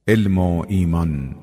علم و ایمان.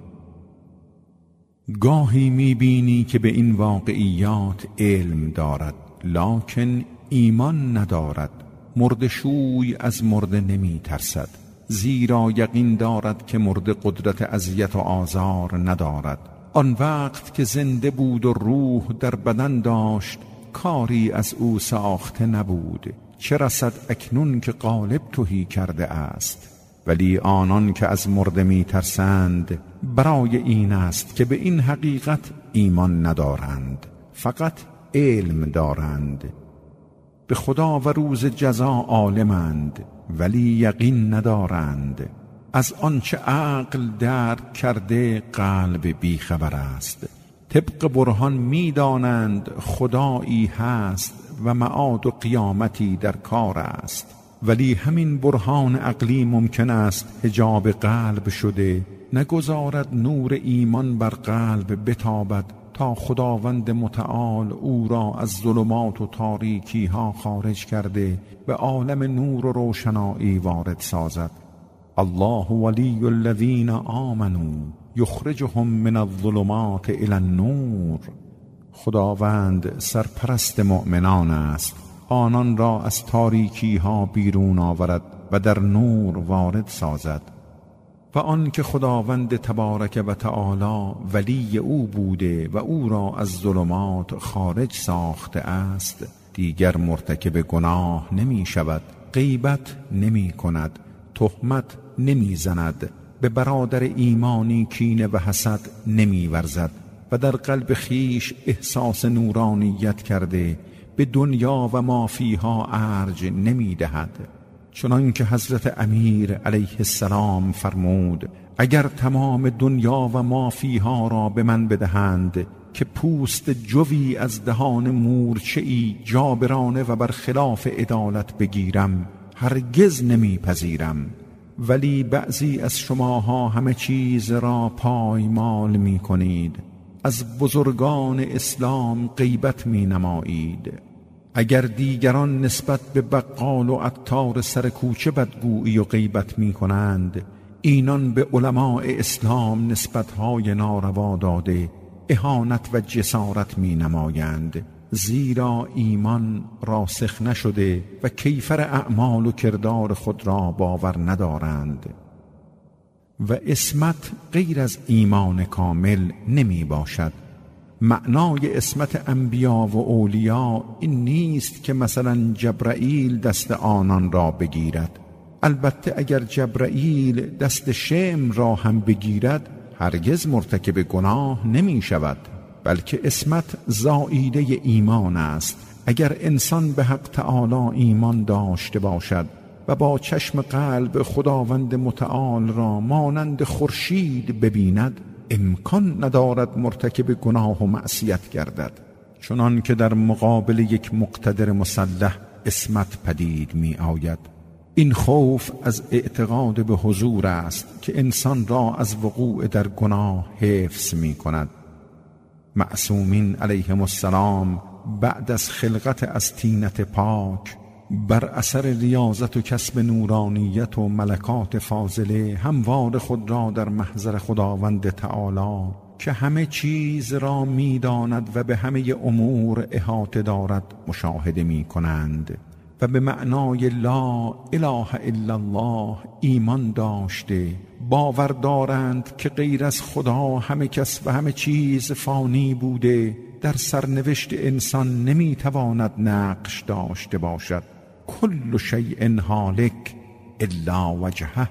گاهی میبینی که به این واقعیات علم دارد لکن ایمان ندارد. مرده‌شوی از مرده نمی ترسد، زیرا یقین دارد که مرده قدرت اذیت و آزار ندارد. آن وقت که زنده بود و روح در بدن داشت، کاری از او ساخته نبود، چه رسد اکنون که غالب تهی کرده است. ولی آنان که از مرده می ترسند برای این است که به این حقیقت ایمان ندارند، فقط علم دارند. به خدا و روز جزا عالمند ولی یقین ندارند. از آنچه عقل درک کرده قلب بیخبر است. طبق برهان می دانند خدایی هست و معاد و قیامتی در کار است، ولی همین برهان عقلی ممکن است حجاب قلب شده نگذارد نور ایمان بر قلب بتابد تا خداوند متعال او را از ظلمات و تاریکی ها خارج کرده به عالم نور و روشنایی وارد سازد. الله ولی الذین آمنوا یخرجهم من الظلمات الی النور. خداوند سرپرست مؤمنان است، آنان را از تاریکی ها بیرون آورد و در نور وارد سازد. و آن که خداوند تبارک و تعالی ولی او بوده و او را از ظلمات خارج ساخته است، دیگر مرتکب گناه نمی شود، غیبت نمی کند، تهمت نمی زند، به برادر ایمانی کینه و حسد نمی ورزد و در قلب خیش احساس نورانیت کرده به دنیا و ما فیها ارج نمی دهد. چنان که حضرت امیر علیه السلام فرمود اگر تمام دنیا و ما فیها را به من بدهند که پوست جوی از دهان مورچه‌ای جابرانه و برخلاف عدالت بگیرم هرگز نمیپذیرم. ولی بعضی از شماها همه چیز را پایمال می کنید، از بزرگان اسلام غیبت می نمایید. اگر دیگران نسبت به بقال و عطار سر کوچه بدگویی و غیبت می کنند، اینان به علماء اسلام نسبتهای ناروا داده اهانت و جسارت می نمایند، زیرا ایمان راسخ نشده و کیفر اعمال و کردار خود را باور ندارند. و عصمت غیر از ایمان کامل نمی باشد. معنای عصمت انبیا و اولیا این نیست که مثلا جبرائیل دست آنان را بگیرد. البته اگر جبرائیل دست شم را هم بگیرد هرگز مرتکب گناه نمی شود، بلکه عصمت زائیده ایمان است. اگر انسان به حق تعالی ایمان داشته باشد و با چشم قلب خداوند متعال را مانند خورشید ببیند، امکان ندارد مرتکب گناه و معصیت گردد، چنان که در مقابل یک مقتدر مسلح عصمت پدید می آید. این خوف از اعتقاد به حضور است که انسان را از وقوع در گناه حفظ می کند. معصومین علیهم السلام بعد از خلقت از طینت پاک بر اثر ریاضت و کسب نورانیت و ملکات فاضله هموار خود را در محضر خداوند تعالی که همه چیز را می داند و به همه امور احاطه دارد مشاهده می کنند و به معنای لا اله الا الله ایمان داشته باور دارند که غیر از خدا همه کس و همه چیز فانی بوده، در سرنوشت انسان نمی تواند نقش داشته باشد. کل شیء هالک الا وجهه،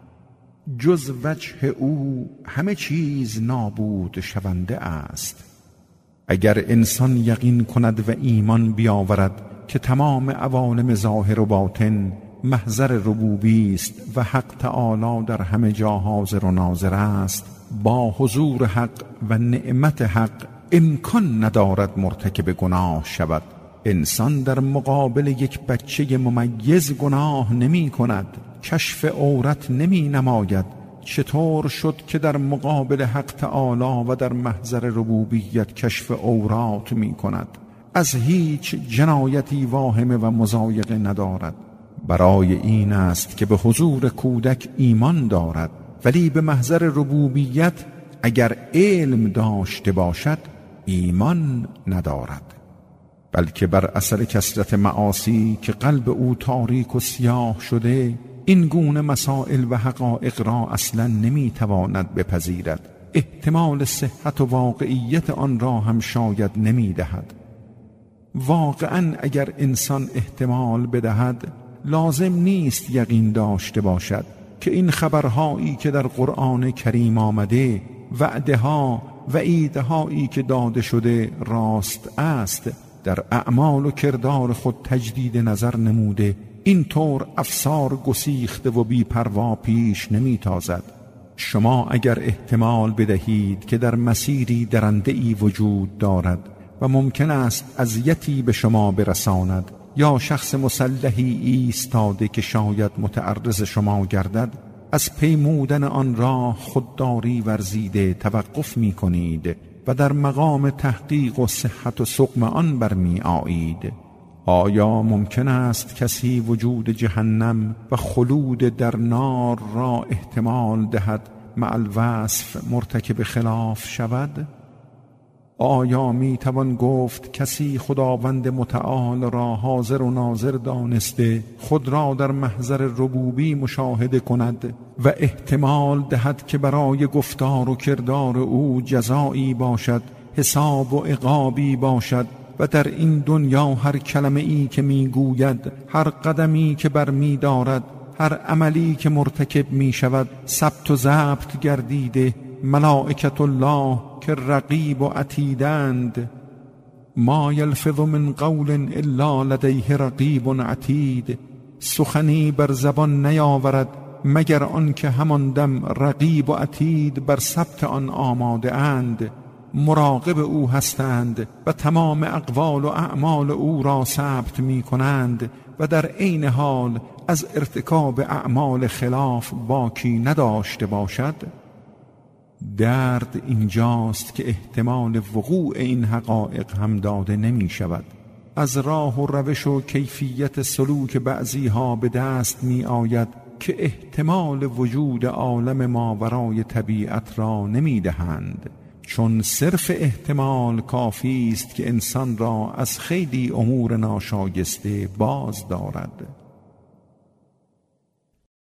جز وجه او همه چیز نابود شونده است. اگر انسان یقین کند و ایمان بیاورد که تمام عوالم ظاهر و باطن محضر ربوبی است و حق تعالی در همه جا حاضر و ناظر است، با حضور حق و نعمت حق امکان ندارد مرتکب گناه شود. انسان در مقابل یک بچه ممیز گناه نمی کند، کشف عورت نمی نماید. چطور شد که در مقابل حق تعالی و در محضر ربوبیت کشف عورات می کند؟ از هیچ جنایتی واهمه و مضایقه ندارد. برای این است که به حضور کودک ایمان دارد، ولی به محضر ربوبیت اگر علم داشته باشد ایمان ندارد، بلکه بر اثر کثرت معاصی که قلب او تاریک و سیاه شده این گونه مسائل و حقایق را اصلا نمیتواند بپذیرد، احتمال صحت و واقعیت آن را هم شاید نمیدهد. واقعا اگر انسان احتمال بدهد لازم نیست یقین داشته باشد که این خبرهایی که در قرآن کریم آمده، وعده ها و وعیدهایی که داده شده راست است. در اعمال و کردار خود تجدید نظر نموده، اینطور افسار گسیخته و بی‌پروا پیش نمیتازد. شما اگر احتمال بدهید که در مسیری درنده‌ای وجود دارد و ممکن است اذیتی به شما برساند یا شخص مسلحی ایستاده که شاید متعرض شما گردد، از پیمودن آن راه خودداری ورزیده توقف می کنید و در مقام تحقیق و صحت و سقم آن برمی آیید. آیا ممکن است کسی وجود جهنم و خلود در نار را احتمال دهد مع الوصف مرتکب خلاف شود؟ آیا می توان گفت کسی خداوند متعال را حاضر و ناظر دانسته خود را در محضر ربوبی مشاهده کند و احتمال دهد که برای گفتار و کردار او جزایی باشد، حساب و عقابی باشد و در این دنیا هر کلمه ای که می گوید، هر قدمی که بر می دارد، هر عملی که مرتکب می شود ثبت و ضبط گردیده، ملائکت الله که رقیب و عتیدند، ما یلفظ من قول الا لدیه رقیب عتید، سخنی بر زبان نیاورد مگر آن که همان دم رقیب و عتید بر ثبت آن آماده اند، مراقب او هستند و تمام اقوال و اعمال او را ثبت می کنند و در عین حال از ارتکاب اعمال خلاف باکی نداشته باشد. درد اینجاست که احتمال وقوع این حقایق هم داده نمی شود. از راه و روش و کیفیت سلوک بعضی ها به دست می آید که احتمال وجود عالم ماورای طبیعت را نمی دهند، چون صرف احتمال کافی است که انسان را از خیلی امور ناشایسته باز دارد.